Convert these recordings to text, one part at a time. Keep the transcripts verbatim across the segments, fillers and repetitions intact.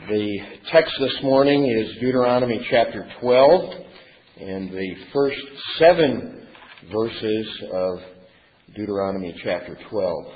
The text this morning is Deuteronomy chapter twelve, and the first seven verses of Deuteronomy chapter twelve.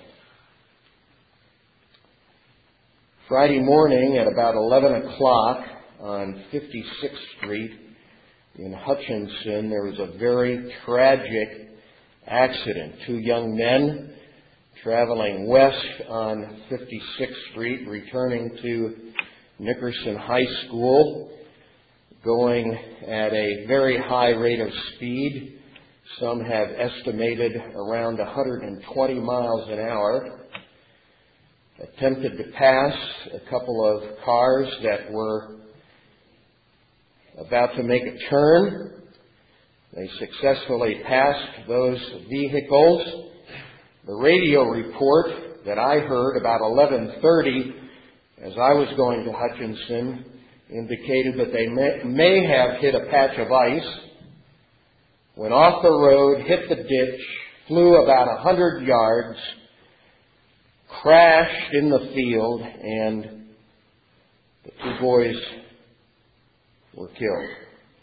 Friday morning at about eleven o'clock on fifty-sixth Street in Hutchinson, there was a very tragic accident. Two young men traveling west on fifty-sixth Street, returning to Nickerson High School, going at a very high rate of speed. Some have estimated around one hundred twenty miles an hour. Attempted to pass a couple of cars that were about to make a turn. They successfully passed those vehicles. The radio report that I heard about eleven thirty as I was going to Hutchinson indicated that they may, may have hit a patch of ice, went off the road, hit the ditch, flew about one hundred yards, crashed in the field, and the two boys were killed.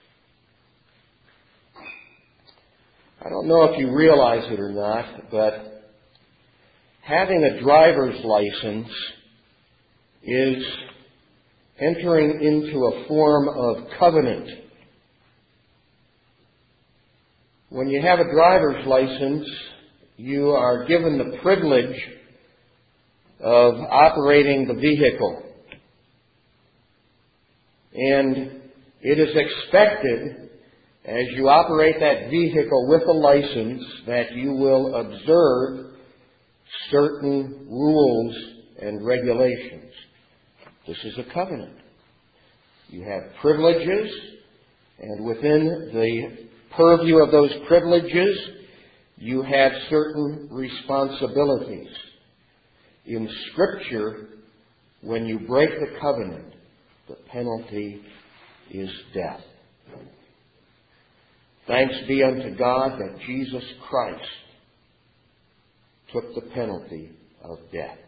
I don't know if you realize it or not, but having a driver's license is entering into a form of covenant. When you have a driver's license, you are given the privilege of operating the vehicle. And it is expected, as you operate that vehicle with a license, that you will observe certain rules and regulations. This is a covenant. You have privileges, and within the purview of those privileges, you have certain responsibilities. In Scripture, when you break the covenant, the penalty is death. Thanks be unto God that Jesus Christ took the penalty of death.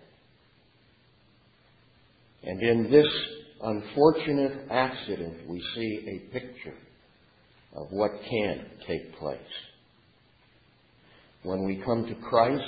And in this unfortunate accident, we see a picture of what can take place. When we come to Christ,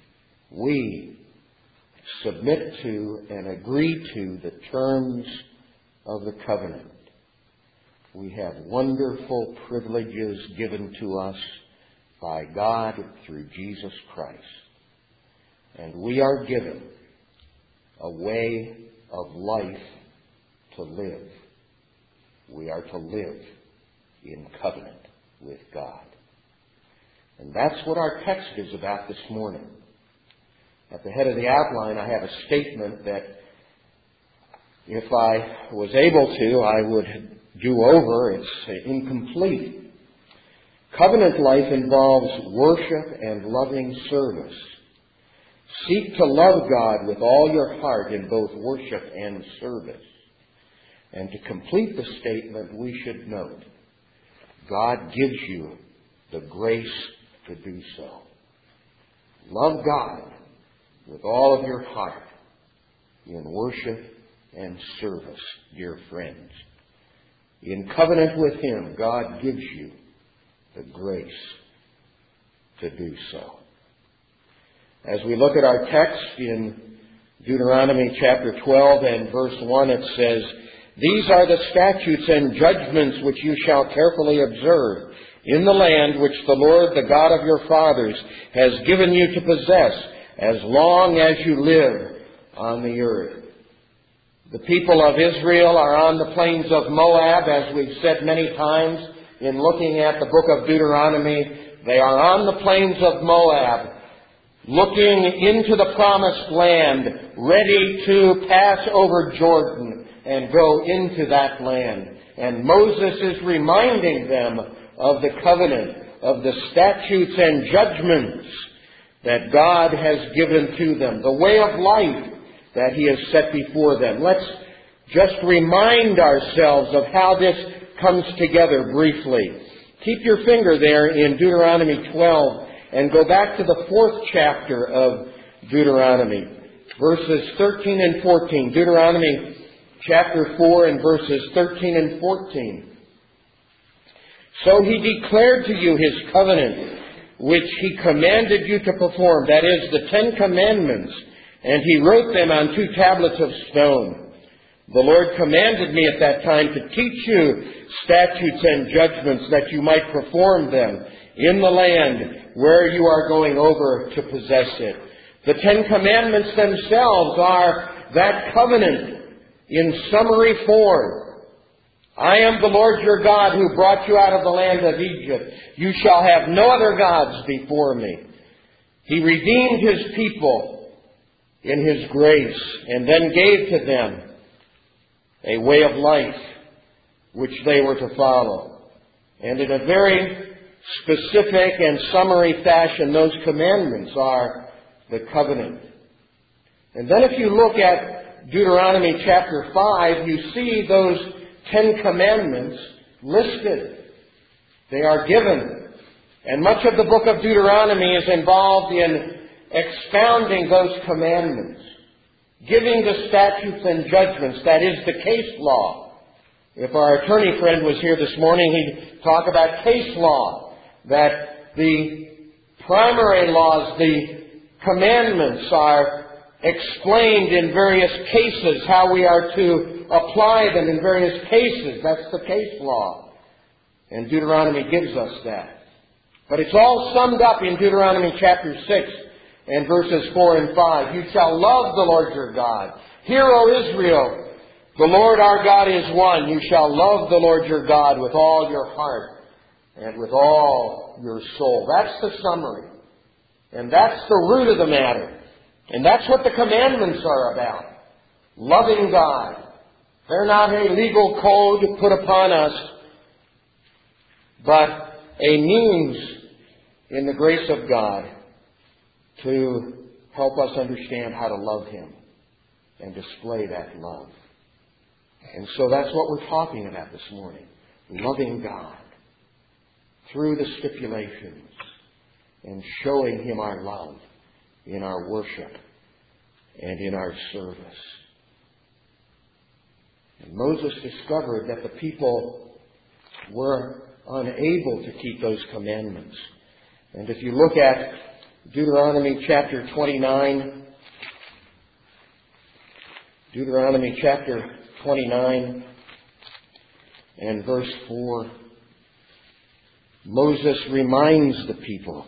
we submit to and agree to the terms of the covenant. We have wonderful privileges given to us by God through Jesus Christ. And we are given a way of life to live. We are to live in covenant with God. And that's what our text is about this morning. At the head of the outline, I have a statement that if I was able to, I would do over. It's incomplete. Covenant life involves worship and loving service. Seek to love God with all your heart in both worship and service. And to complete the statement, we should note, God gives you the grace to do so. Love God with all of your heart in worship and service, dear friends. In covenant with Him, God gives you the grace to do so. As we look at our text in Deuteronomy chapter twelve and verse one, it says, "These are the statutes and judgments which you shall carefully observe in the land which the Lord, the God of your fathers, has given you to possess, as long as you live on the earth." The people of Israel are on the plains of Moab, as we've said many times in looking at the book of Deuteronomy. They are on the plains of Moab, looking into the promised land, ready to pass over Jordan and go into that land. And Moses is reminding them of the covenant, of the statutes and judgments that God has given to them, the way of life that He has set before them. Let's just remind ourselves of how this comes together briefly. Keep your finger there in Deuteronomy twelve and go back to the fourth chapter of Deuteronomy, verses thirteen and fourteen. Deuteronomy chapter four and verses thirteen and fourteen. So he declared to you his covenant, which he commanded you to perform, that is, the Ten Commandments, and he wrote them on two tablets of stone. The Lord commanded me at that time to teach you statutes and judgments, that you might perform them in the land where you are going over to possess it. The Ten Commandments themselves are that covenant in summary form. I am the Lord your God who brought you out of the land of Egypt. You shall have no other gods before me. He redeemed his people in his grace and then gave to them a way of life which they were to follow. And in a very specific and summary fashion, those commandments are the covenant. And then if you look at Deuteronomy chapter five, you see those Ten Commandments listed. They are given. And much of the book of Deuteronomy is involved in expounding those commandments, giving the statutes and judgments, that is, the case law. If our attorney friend was here this morning, he'd talk about case law, that the primary laws, the commandments, are explained in various cases, how we are to apply them in various cases. That's the case law. And Deuteronomy gives us that. But it's all summed up in Deuteronomy chapter six and verses four and five. You shall love the Lord your God. Hear, O Israel, the Lord our God is one. You shall love the Lord your God with all your heart and with all your soul. That's the summary. And that's the root of the matter. And that's what the commandments are about. Loving God. They're not a legal code put upon us, but a means in the grace of God to help us understand how to love Him and display that love. And so that's what we're talking about this morning. Loving God through the stipulations and showing Him our love in our worship and in our service. And Moses discovered that the people were unable to keep those commandments. And if you look at Deuteronomy chapter twenty-nine, Deuteronomy chapter twenty-nine and verse four, Moses reminds the people,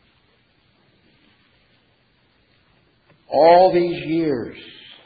all these years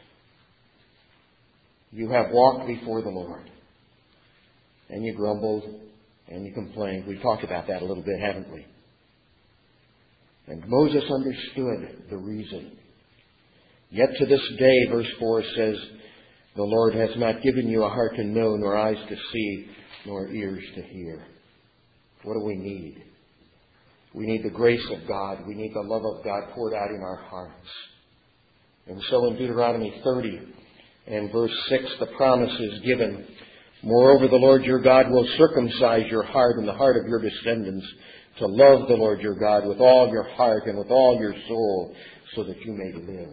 you have walked before the Lord, and you grumbled and you complained. We've talked about that a little bit, haven't we? And Moses understood the reason. Yet to this day, verse four says, the Lord has not given you a heart to know, nor eyes to see, nor ears to hear. What do we need? We need the grace of God. We need the love of God poured out in our hearts. And so in Deuteronomy thirty and verse six, the promise is given. Moreover, the Lord your God will circumcise your heart and the heart of your descendants to love the Lord your God with all your heart and with all your soul, so that you may live.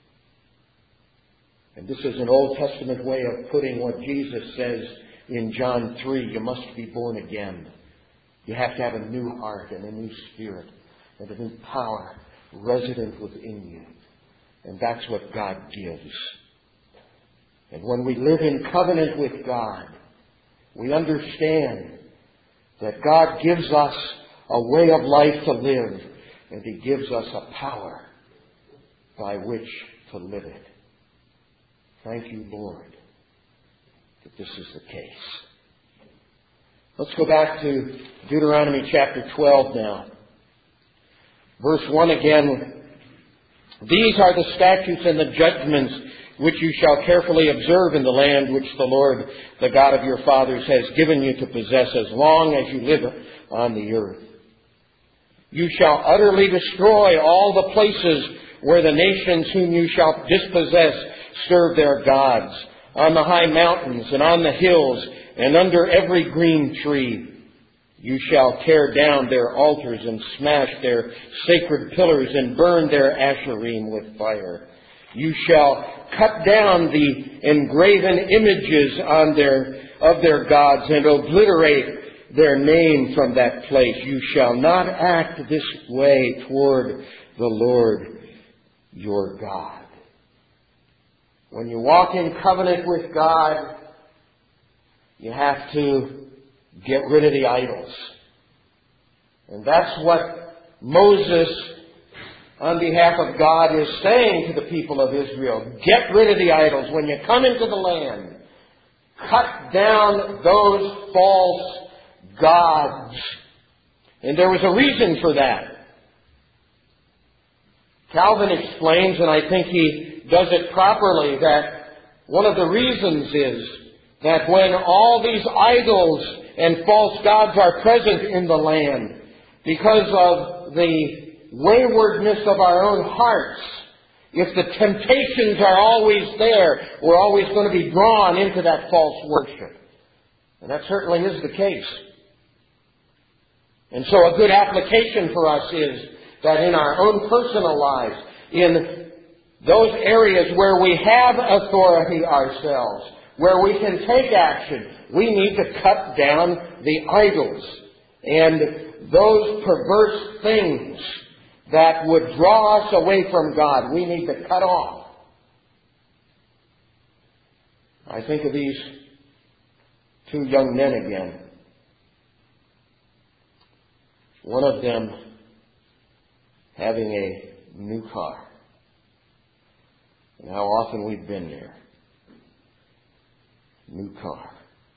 And this is an Old Testament way of putting what Jesus says in John three. You must be born again. You have to have a new heart and a new spirit and a new power resident within you. And that's what God gives. And when we live in covenant with God, we understand that God gives us a way of life to live, and He gives us a power by which to live it. Thank you, Lord, that this is the case. Let's go back to Deuteronomy chapter twelve now. Verse one again. These are the statutes and the judgments which you shall carefully observe in the land which the Lord, the God of your fathers, has given you to possess as long as you live on the earth. You shall utterly destroy all the places where the nations whom you shall dispossess serve their gods, on the high mountains and on the hills and under every green tree. You shall tear down their altars and smash their sacred pillars and burn their asherim with fire. You shall cut down the engraven images on their, of their gods and obliterate their name from that place. You shall not act this way toward the Lord your God. When you walk in covenant with God, you have to get rid of the idols. And that's what Moses, on behalf of God, is saying to the people of Israel. Get rid of the idols. When you come into the land, cut down those false gods. And there was a reason for that. Calvin explains, and I think he does it properly, that one of the reasons is that when all these idols and false gods are present in the land, because of the waywardness of our own hearts, if the temptations are always there, we're always going to be drawn into that false worship. And that certainly is the case. And so a good application for us is that in our own personal lives, in those areas where we have authority ourselves, where we can take action, we need to cut down the idols and those perverse things that would draw us away from God. We need to cut off. I think of these two young men again. One of them having a new car. And how often we've been there. New car.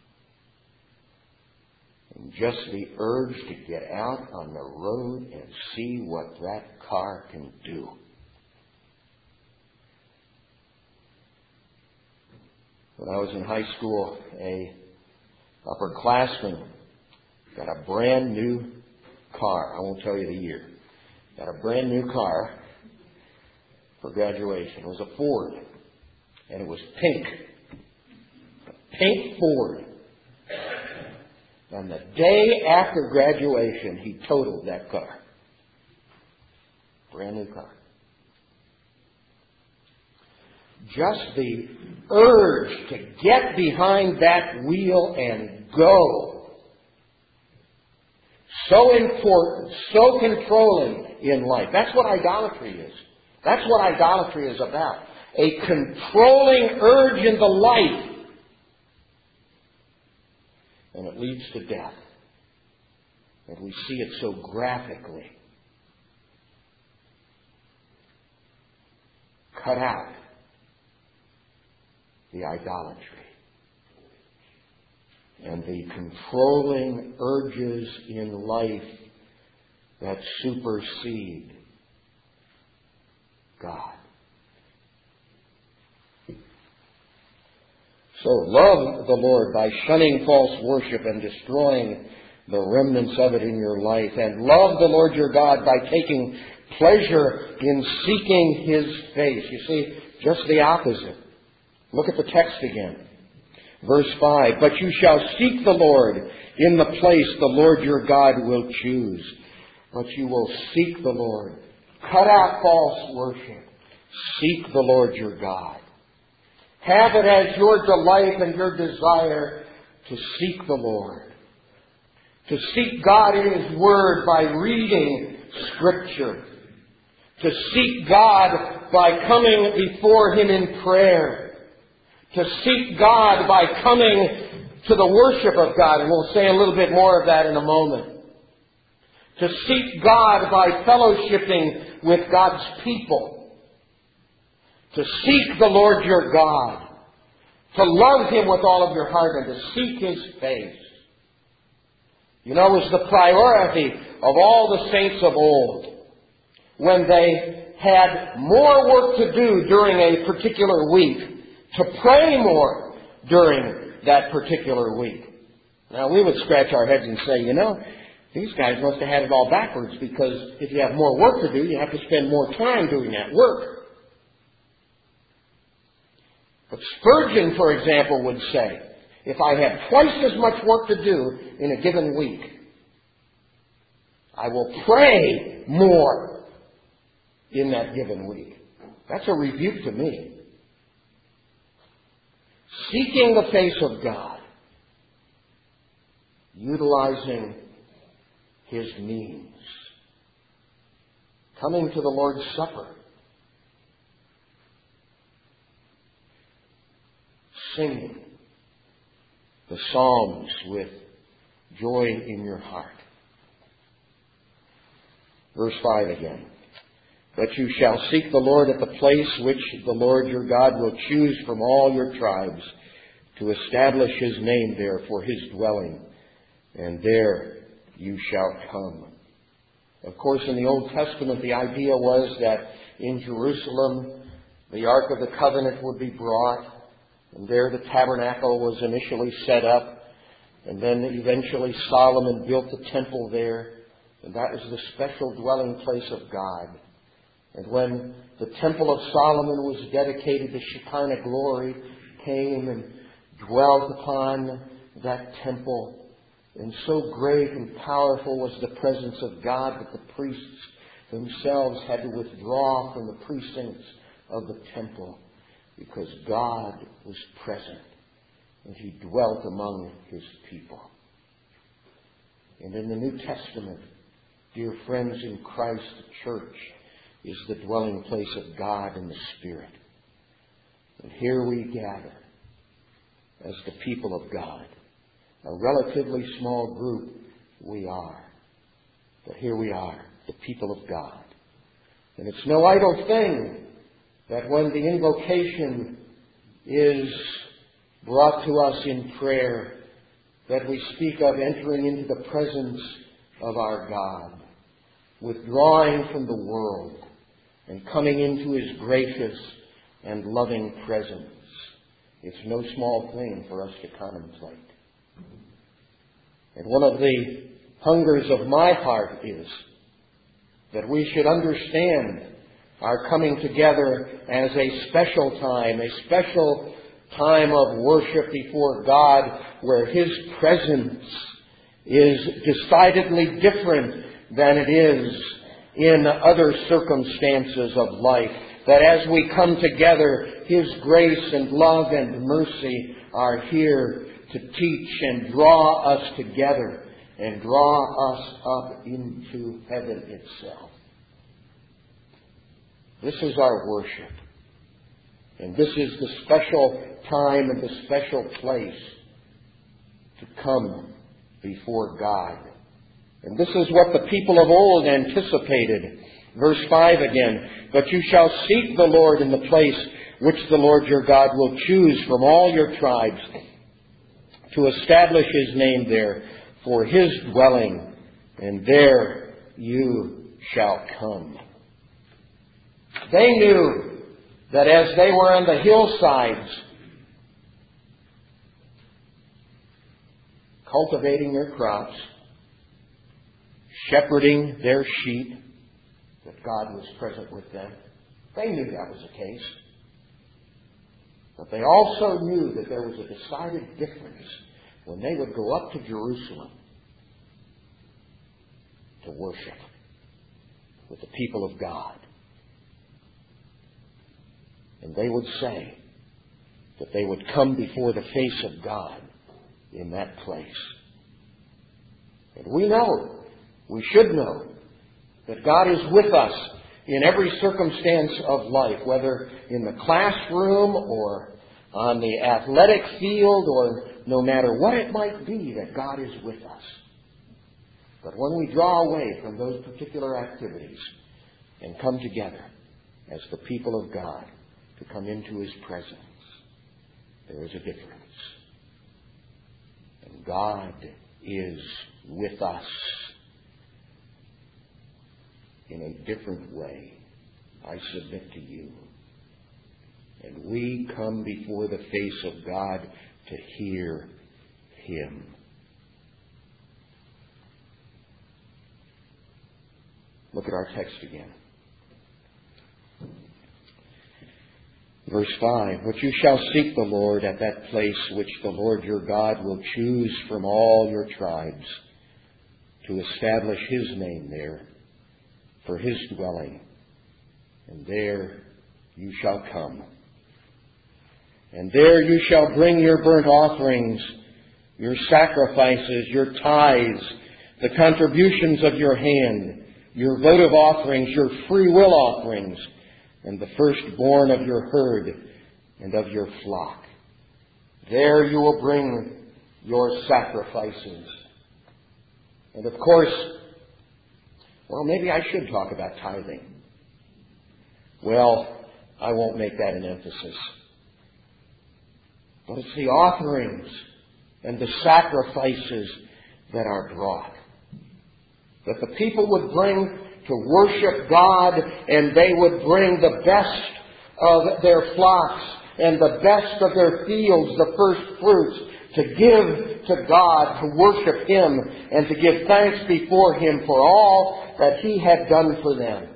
And just the urge to get out on the road and see what that car can do. When I was in high school, a upperclassman got a brand new car. I won't tell you the year. Got a brand new car for graduation. It was a Ford. And it was pink. A pink Ford. And the day after graduation, he totaled that car. Brand new car. Just the urge to get behind that wheel and go. So important, so controlling in life. That's what idolatry is. That's what idolatry is about. A controlling urge in the life. And it leads to death. And we see it so graphically. Cut out the idolatry and the controlling urges in life that supersede God. So love the Lord by shunning false worship and destroying the remnants of it in your life. And love the Lord your God by taking pleasure in seeking His face. You see, just the opposite. Look at the text again. Verse five, but you shall seek the Lord in the place the Lord your God will choose. But you will seek the Lord. Cut out false worship. Seek the Lord your God. Have it as your delight and your desire to seek the Lord. To seek God in His Word by reading Scripture. To seek God by coming before Him in prayer. To seek God by coming to the worship of God. And we'll say a little bit more of that in a moment. To seek God by fellowshipping with God's people. To seek the Lord your God. To love Him with all of your heart and to seek His face. You know, it was the priority of all the saints of old. When they had more work to do during a particular week, to pray more during that particular week. Now, we would scratch our heads and say, you know, these guys must have had it all backwards, because if you have more work to do, you have to spend more time doing that work. But Spurgeon, for example, would say, if I have twice as much work to do in a given week, I will pray more in that given week. That's a rebuke to me. Seeking the face of God, utilizing His means, coming to the Lord's Supper, singing the Psalms with joy in your heart. Verse five again. But you shall seek the Lord at the place which the Lord your God will choose from all your tribes to establish His name there for His dwelling, and there you shall come. Of course, in the Old Testament, the idea was that in Jerusalem, the Ark of the Covenant would be brought, and there the tabernacle was initially set up, and then eventually Solomon built the temple there, and that was the special dwelling place of God. And when the Temple of Solomon was dedicated, the Shekinah glory came and dwelt upon that temple. And so great and powerful was the presence of God that the priests themselves had to withdraw from the precincts of the temple because God was present and He dwelt among His people. And in the New Testament, dear friends in Christ, the church is the dwelling place of God in the Spirit. And here we gather as the people of God. A relatively small group we are. But here we are, the people of God. And it's no idle thing that when the invocation is brought to us in prayer, that we speak of entering into the presence of our God, withdrawing from the world, and coming into His gracious and loving presence. It's no small thing for us to contemplate. And one of the hungers of my heart is that we should understand our coming together as a special time, a special time of worship before God, where His presence is decidedly different than it is in other circumstances of life. That as we come together, His grace and love and mercy are here to teach and draw us together and draw us up into heaven itself. This is our worship. And this is the special time and the special place to come before God. And this is what the people of old anticipated. Verse five again. But you shall seek the Lord in the place which the Lord your God will choose from all your tribes to establish His name there for His dwelling, and there you shall come. They knew that as they were on the hillsides cultivating their crops, shepherding their sheep, that God was present with them. They knew that was the case. But they also knew that there was a decided difference when they would go up to Jerusalem to worship with the people of God. And they would say that they would come before the face of God in that place. And we know, we should know, that God is with us in every circumstance of life, whether in the classroom or on the athletic field or no matter what it might be, that God is with us. But when we draw away from those particular activities and come together as the people of God to come into His presence, there is a difference. And God is with us in a different way, I submit to you. And we come before the face of God to hear Him. Look at our text again. Verse five, but you shall seek the Lord at that place which the Lord your God will choose from all your tribes to establish His name there for His dwelling, and there you shall come. And there you shall bring your burnt offerings, your sacrifices, your tithes, the contributions of your hand, your votive offerings, your free will offerings, and the firstborn of your herd and of your flock. There you will bring your sacrifices. And of course, well, maybe I should talk about tithing. Well, I won't make that an emphasis. But it's the offerings and the sacrifices that are brought, that the people would bring to worship God, and they would bring the best of their flocks and the best of their fields, the first fruits, to give to God, to worship Him, and to give thanks before Him for all that He had done for them.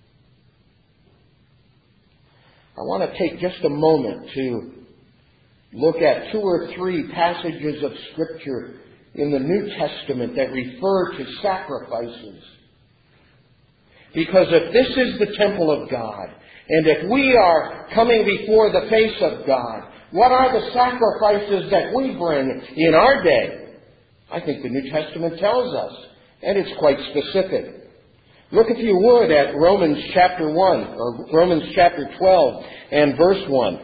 I want to take just a moment to look at two or three passages of Scripture in the New Testament that refer to sacrifices. Because if this is the temple of God, and if we are coming before the face of God, what are the sacrifices that we bring in our day? I think the New Testament tells us, and it's quite specific. Look, if you would, at Romans chapter one, or Romans chapter twelve, and verse one.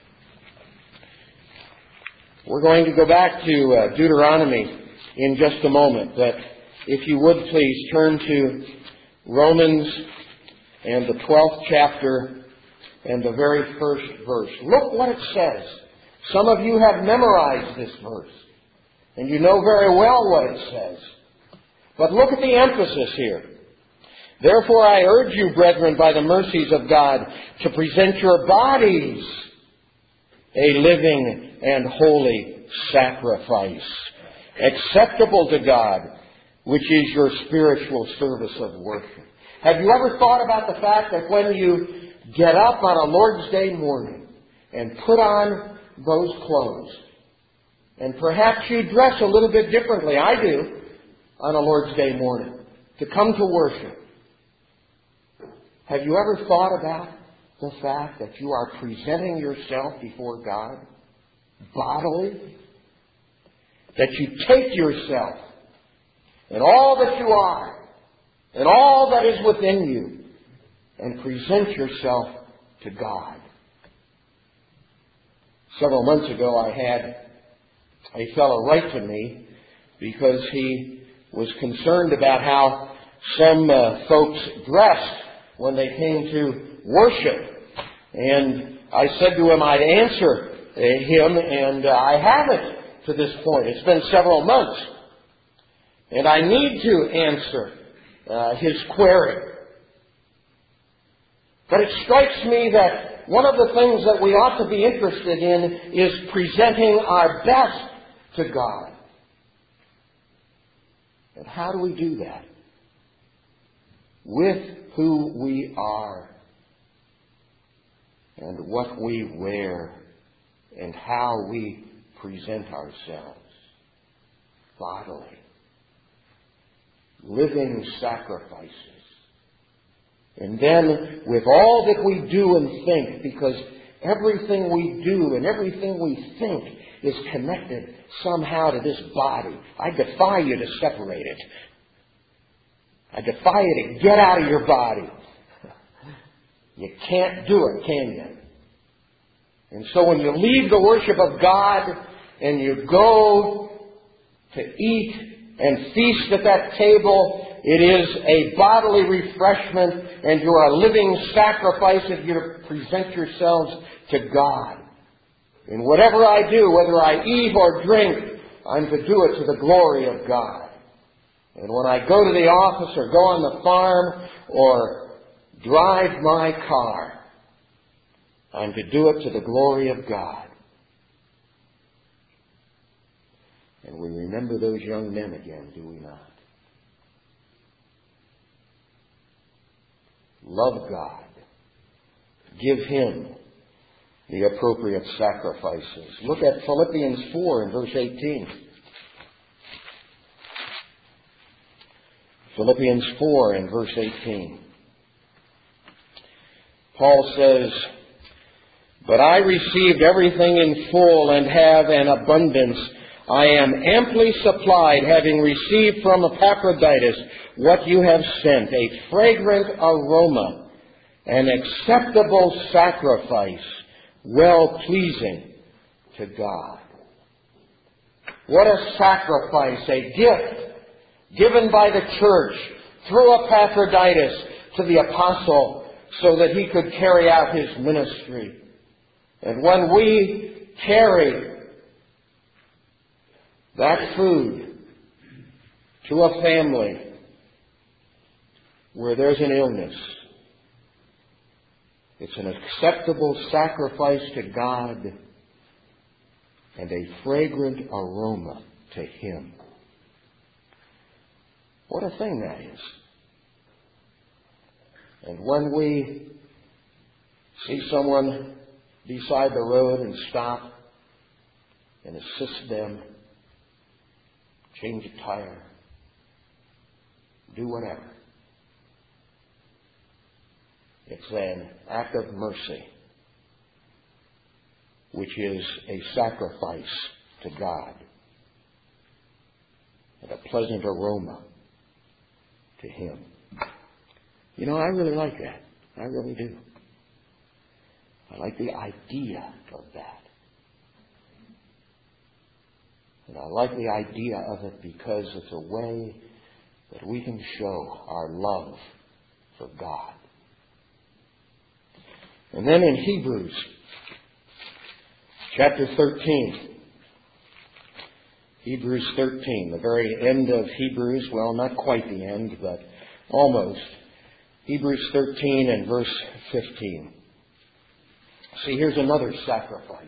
We're going to go back to uh, Deuteronomy in just a moment, but if you would please turn to Romans and the twelfth chapter and the very first verse. Look what it says. Some of you have memorized this verse, and you know very well what it says. But look at the emphasis here. Therefore I urge you, brethren, by the mercies of God, to present your bodies a living and holy sacrifice, acceptable to God, which is your spiritual service of worship. Have you ever thought about the fact that when you get up on a Lord's Day morning and put on those clothes, and perhaps you dress a little bit differently, I do, on a Lord's Day morning, to come to worship. Have you ever thought about the fact that you are presenting yourself before God bodily? That you take yourself and all that you are and all that is within you and present yourself to God. Several months ago I had a fellow write to me because he was concerned about how some uh, folks dressed when they came to worship. And I said to him I'd answer uh, him, and uh, I haven't to this point. It's been several months. And I need to answer uh, his query. But it strikes me that one of the things that we ought to be interested in is presenting our best to God. And how do we do that? With who we are and what we wear and how we present ourselves bodily. Living sacrifices. And then with all that we do and think, because everything we do and everything we think is connected somehow to this body. I defy you to separate it. I defy you to get out of your body. You can't do it, can you? And so when you leave the worship of God and you go to eat and feast at that table, it is a bodily refreshment, and you are a living sacrifice if you present yourselves to God. And whatever I do, whether I eat or drink, I'm to do it to the glory of God. And when I go to the office or go on the farm or drive my car, I'm to do it to the glory of God. And we remember those young men again, do we not? Love God. Give Him the appropriate sacrifices. Look at Philippians four and verse eighteen. Philippians four and verse eighteen. Paul says, But I received everything in full and have an abundance. I am amply supplied, having received from Epaphroditus what you have sent, a fragrant aroma, an acceptable sacrifice, well-pleasing to God. What a sacrifice, a gift given by the church through Epaphroditus to the apostle so that he could carry out his ministry. And when we carry that food to a family where there's an illness, it's an acceptable sacrifice to God and a fragrant aroma to Him. What a thing that is. And when we see someone beside the road and stop and assist them, change a tire, do whatever, it's an act of mercy, which is a sacrifice to God and a pleasant aroma to Him. You know, I really like that. I really do. I like the idea of that. And I like the idea of it because it's a way that we can show our love for God. And then in Hebrews chapter thirteen, Hebrews thirteen, the very end of Hebrews, well, not quite the end, but almost. Hebrews thirteen and verse fifteen. See, here's another sacrifice.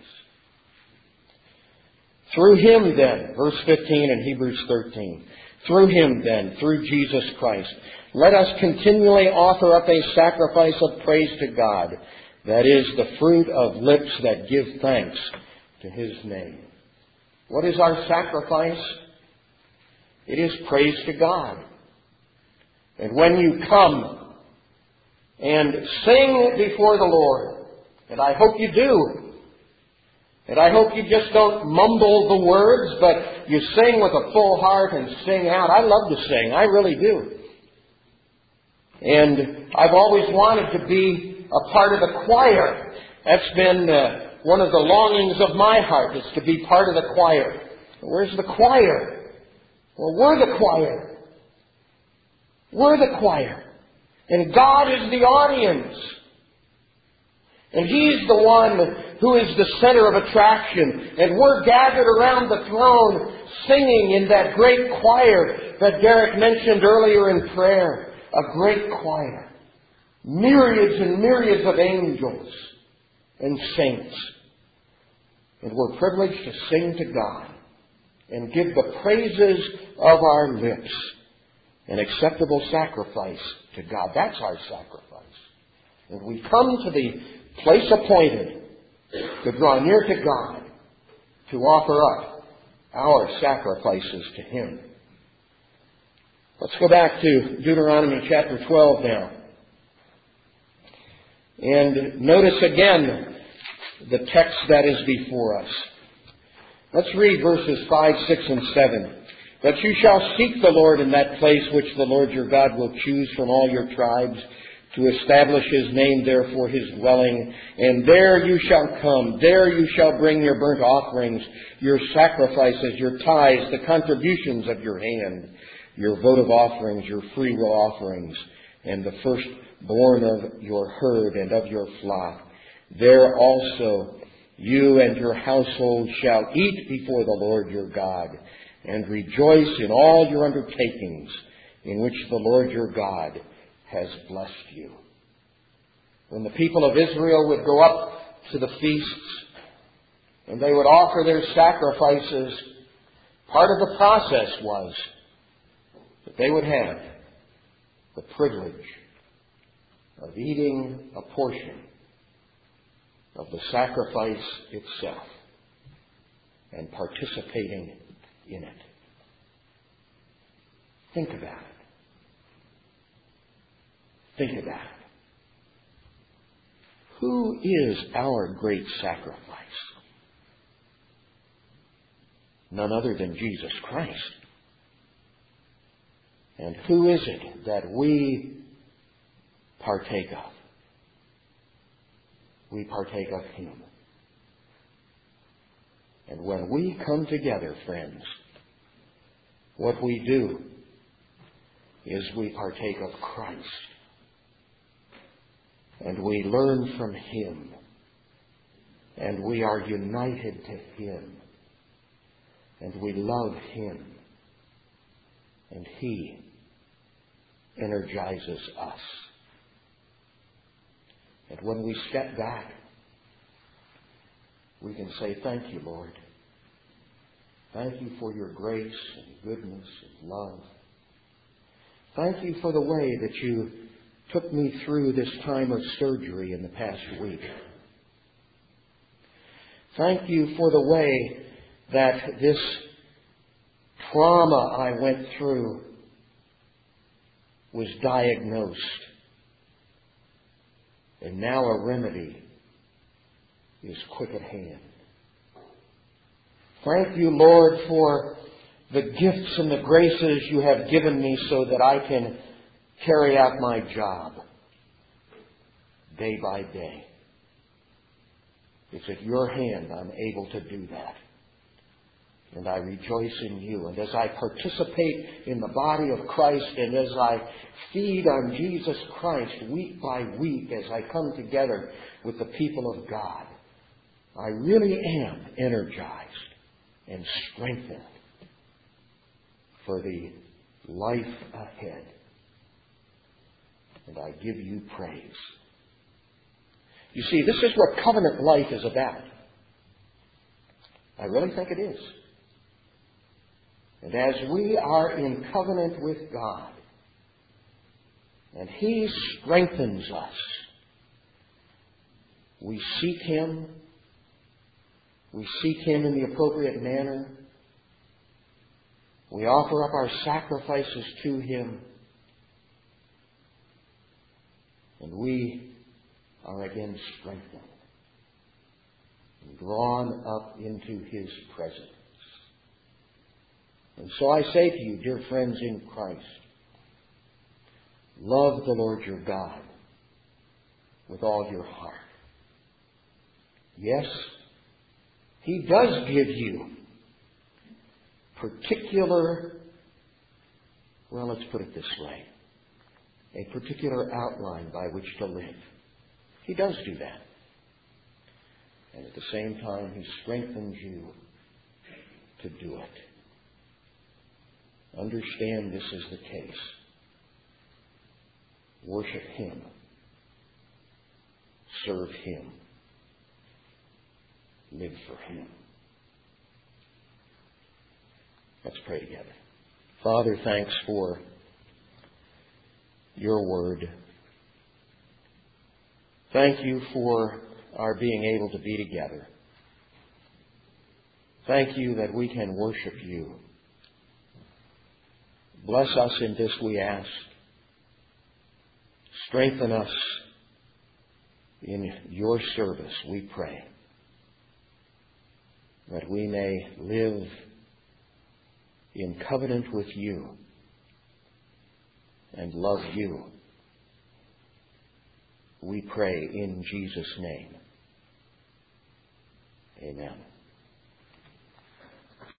Through Him then, verse fifteen in Hebrews thirteen, through Him then, through Jesus Christ, let us continually offer up a sacrifice of praise to God, that is the fruit of lips that give thanks to His name. What is our sacrifice? It is praise to God. And when you come and sing before the Lord, and I hope you do, and I hope you just don't mumble the words, but you sing with a full heart and sing out. I love to sing. I really do. And I've always wanted to be a part of the choir. That's been uh, one of the longings of my heart, is to be part of the choir. Where's the choir? Well, we're the choir. We're the choir. And God is the audience. And He's the one who is the center of attraction. And we're gathered around the throne singing in that great choir that Derek mentioned earlier in prayer. A great choir. Myriads and myriads of angels and saints. And we're privileged to sing to God and give the praises of our lips an acceptable sacrifice to God. That's our sacrifice. And we come to the place appointed to draw near to God, to offer up our sacrifices to Him. Let's go back to Deuteronomy chapter twelve now. And notice again the text that is before us. Let's read verses five, six, and seven. But you shall seek the Lord in that place which the Lord your God will choose from all your tribes, to establish His name there for His dwelling. And there you shall come. There you shall bring your burnt offerings, your sacrifices, your tithes, the contributions of your hand, your votive offerings, your freewill offerings, and the firstborn of your herd and of your flock. There also you and your household shall eat before the Lord your God, and rejoice in all your undertakings in which the Lord your God has blessed you. When the people of Israel would go up to the feasts and they would offer their sacrifices, part of the process was that they would have the privilege of eating a portion of the sacrifice itself and participating in it. Think about it. Think about it. who is our great sacrifice? None other than Jesus Christ. And who is it that we partake of? We partake of Him. And when we come together, friends, what we do is we partake of Christ. And we learn from Him. And we are united to Him. And we love Him. And He energizes us. And when we step back, we can say, thank you, Lord. Thank you for your grace and goodness and love. Thank you for the way that you took me through this time of surgery in the past week. Thank you for the way that this trauma I went through was diagnosed. And now a remedy is quick at hand. Thank you, Lord, for the gifts and the graces you have given me so that I can carry out my job day by day. It's at your hand I'm able to do that. And I rejoice in you. And as I participate in the body of Christ and as I feed on Jesus Christ week by week as I come together with the people of God, I really am energized and strengthened for the life ahead. And I give you praise. You see, this is what covenant life is about. I really think it is. And as we are in covenant with God, and He strengthens us, we seek Him, we seek Him in the appropriate manner, we offer up our sacrifices to Him, and we are again strengthened and drawn up into His presence. And so I say to you, dear friends in Christ, love the Lord your God with all your heart. Yes, He does give you particular, well, let's put it this way, a particular outline by which to live. He does do that. And at the same time, He strengthens you to do it. Understand this is the case. Worship Him. Serve Him. Live for Him. Let's pray together. Father, thanks for your word. Thank you for our being able to be together. Thank you that we can worship you. Bless us in this, we ask. Strengthen us in your service, we pray, that we may live in covenant with you and love you. We pray in Jesus' name. Amen.